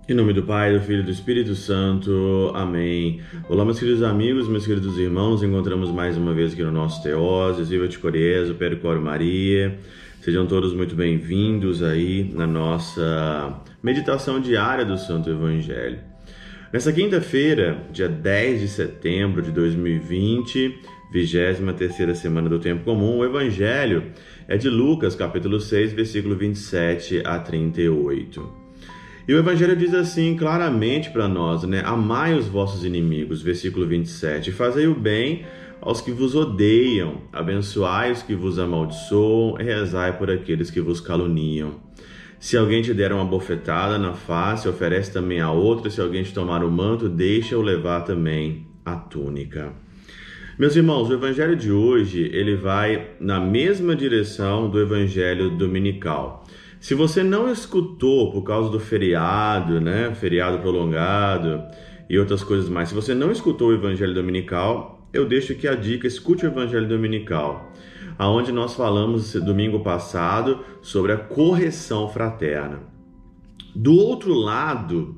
Em nome do Pai, do Filho e do Espírito Santo. Amém. Olá, meus queridos amigos, meus queridos irmãos. Nos encontramos mais uma vez aqui no nosso Teoses, Viva de Coriésio, Percor Maria. Sejam todos muito bem-vindos aí na nossa meditação diária do Santo Evangelho. Nessa quinta-feira, dia 10 de setembro de 2020, 23ª semana do Tempo Comum, o Evangelho é de Lucas, capítulo 6, versículo 27 a 38. E o Evangelho diz assim claramente para nós, Amai os vossos inimigos, versículo 27. Fazei o bem aos que vos odeiam, abençoai os que vos amaldiçoam, e rezai por aqueles que vos caluniam. Se alguém te der uma bofetada na face, oferece também a outra. Se alguém te tomar o manto, deixa-o levar também a túnica. Meus irmãos, o Evangelho de hoje, ele vai na mesma direção do Evangelho dominical. Se você não escutou por causa do feriado, feriado prolongado e outras coisas mais, se você não escutou o Evangelho dominical, eu deixo aqui a dica: escute o Evangelho dominical, aonde nós falamos domingo passado sobre a correção fraterna. Do outro lado,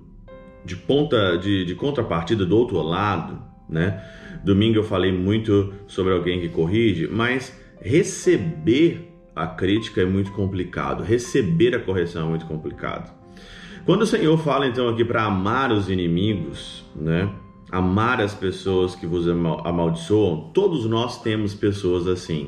de contrapartida do outro lado, domingo eu falei muito sobre alguém que corrige, mas receber a crítica é muito complicado, receber a correção é muito complicado. Quando o Senhor fala então aqui para amar os inimigos, amar as pessoas que vos amaldiçoam, todos nós temos pessoas assim.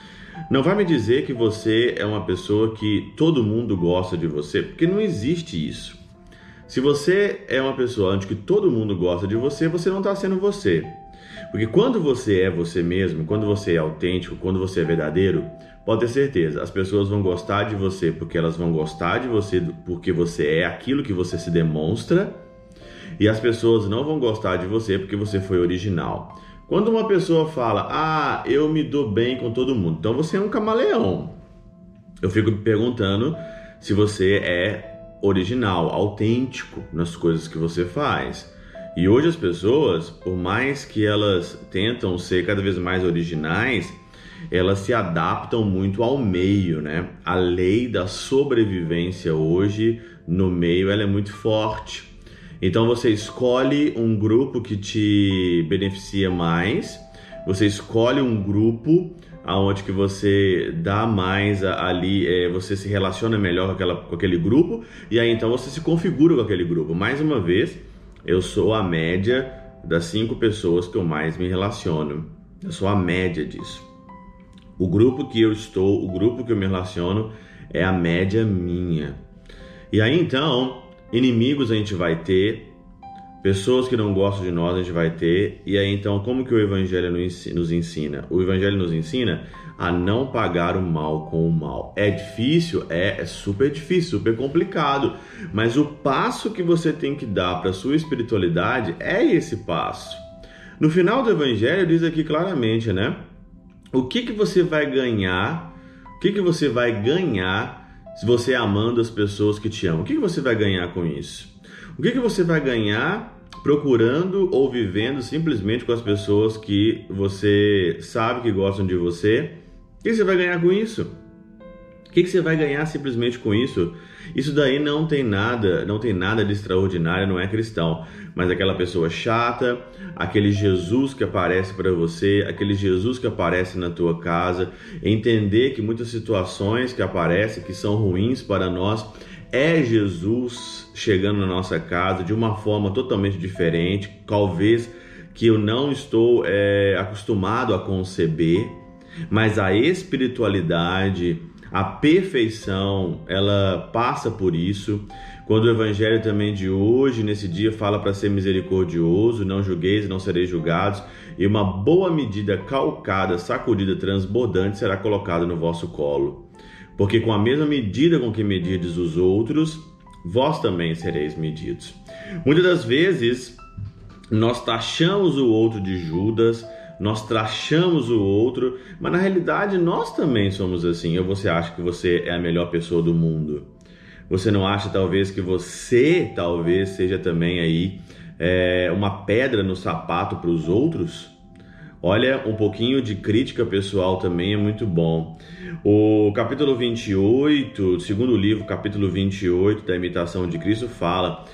Não vai me dizer que você é uma pessoa que todo mundo gosta de você, porque não existe isso. Se você é uma pessoa onde que todo mundo gosta de você, você não está sendo você. Porque quando você é você mesmo, quando você é autêntico, quando você é verdadeiro, pode ter certeza, as pessoas vão gostar de você porque elas vão gostar de você porque você é aquilo que você se demonstra, e as pessoas não vão gostar de você porque você foi original. Quando uma pessoa fala, eu me dou bem com todo mundo, então você é um camaleão. Eu fico me perguntando se você é original, autêntico nas coisas que você faz. E hoje as pessoas, por mais que elas tentam ser cada vez mais originais, elas se adaptam muito ao meio, A lei da sobrevivência hoje no meio, ela é muito forte. Então você escolhe um grupo que te beneficia mais, você escolhe um grupo aonde que você dá mais ali, você se relaciona melhor com aquele grupo, e aí então você se configura com aquele grupo. Mais uma vez, eu sou a média das 5 pessoas que eu mais me relaciono. Eu sou a média disso. O grupo que eu estou, o grupo que eu me relaciono é a média minha. E aí então, inimigos a gente vai ter, pessoas que não gostam de nós a gente vai ter. E aí então, como que o Evangelho nos ensina? O Evangelho nos ensina a não pagar o mal com o mal. É difícil? É super difícil, super complicado. Mas o passo que você tem que dar para a sua espiritualidade é esse passo. No final do Evangelho diz aqui claramente, O que você vai ganhar? O que você vai ganhar se você amando as pessoas que te amam? O que você vai ganhar com isso? O que você vai ganhar procurando ou vivendo simplesmente com as pessoas que você sabe que gostam de você? O que você vai ganhar com isso? O que você vai ganhar simplesmente com isso? Isso daí não tem nada de extraordinário, não é cristão. Mas aquela pessoa chata, aquele Jesus que aparece para você, aquele Jesus que aparece na tua casa, entender que muitas situações que aparecem, que são ruins para nós, é Jesus chegando na nossa casa de uma forma totalmente diferente, talvez que eu não estou acostumado a conceber, mas a espiritualidade, a perfeição, ela passa por isso. Quando o Evangelho também de hoje, nesse dia, fala para ser misericordioso, não julgueis e não sereis julgados, e uma boa medida calcada, sacudida, transbordante será colocada no vosso colo. Porque com a mesma medida com que medirdes os outros, vós também sereis medidos. Muitas das vezes, nós taxamos o outro de Judas, nós taxamos o outro, mas na realidade nós também somos assim. Ou você acha que você é a melhor pessoa do mundo? Você não acha talvez que você seja também aí uma pedra no sapato para os outros? Olha, um pouquinho de crítica pessoal também é muito bom. O capítulo 28, segundo livro, capítulo 28 da Imitação de Cristo fala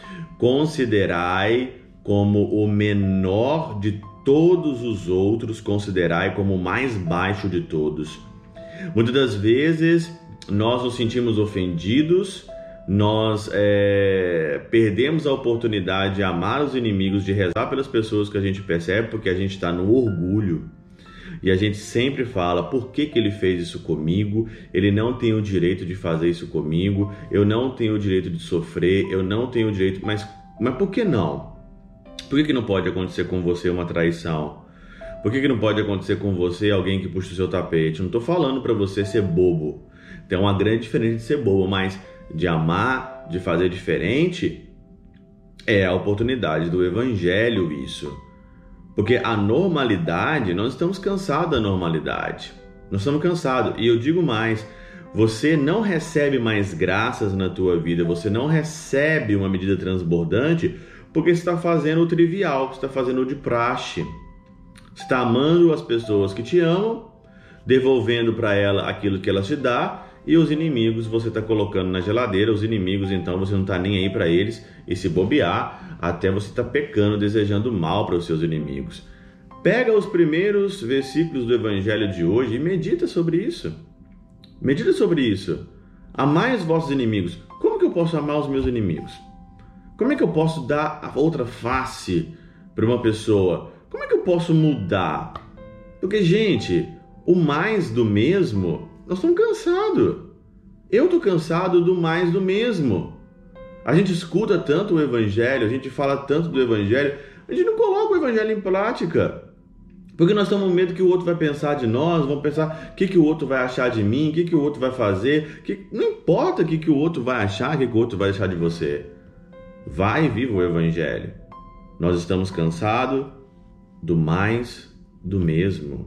considerai como o menor de todos os outros, considerai como o mais baixo de todos. Muitas das vezes nós nos sentimos ofendidos, nós perdemos a oportunidade de amar os inimigos, de rezar pelas pessoas que a gente percebe, porque a gente está no orgulho. E a gente sempre fala, por que ele fez isso comigo? Ele não tem o direito de fazer isso comigo, eu não tenho o direito de sofrer, eu não tenho o direito... Mas por que não? Por que não pode acontecer com você uma traição? Por que não pode acontecer com você alguém que puxa o seu tapete? Não estou falando para você ser bobo. Tem uma grande diferença de ser bobo, mas de amar, de fazer diferente, é a oportunidade do Evangelho isso. Porque a normalidade, nós estamos cansados da normalidade. Nós estamos cansados. E eu digo mais, você não recebe mais graças na tua vida, você não recebe uma medida transbordante porque você está fazendo o trivial, você está fazendo o de praxe. Você está amando as pessoas que te amam, devolvendo para ela aquilo que ela te dá, e os inimigos você está colocando na geladeira. Os inimigos, então, você não está nem aí para eles, e se bobear, até você está pecando, desejando mal para os seus inimigos. Pega os primeiros versículos do Evangelho de hoje e medita sobre isso. Medita sobre isso. Amai os vossos inimigos. Como que eu posso amar os meus inimigos? Como é que eu posso dar a outra face para uma pessoa? Como é que eu posso mudar? Porque, gente, o mais do mesmo, nós estamos cansados. Eu estou cansado do mais do mesmo. A gente escuta tanto o Evangelho, a gente fala tanto do Evangelho, a gente não coloca o Evangelho em prática. Porque nós estamos com medo que o outro vai pensar de nós, vamos pensar o que o outro vai achar de mim, o que o outro vai fazer. Não importa o que o outro vai achar, o que o outro vai achar de você. Vai e viva o Evangelho. Nós estamos cansados do mais do mesmo.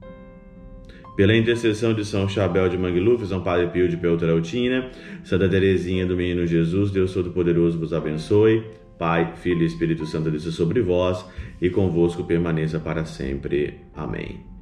Pela intercessão de São Chabel de Mangluf, São Padre Pio de Peltrautina, Santa Teresinha do Menino Jesus, Deus Todo-Poderoso vos abençoe. Pai, Filho e Espírito Santo desça sobre vós e convosco permaneça para sempre. Amém.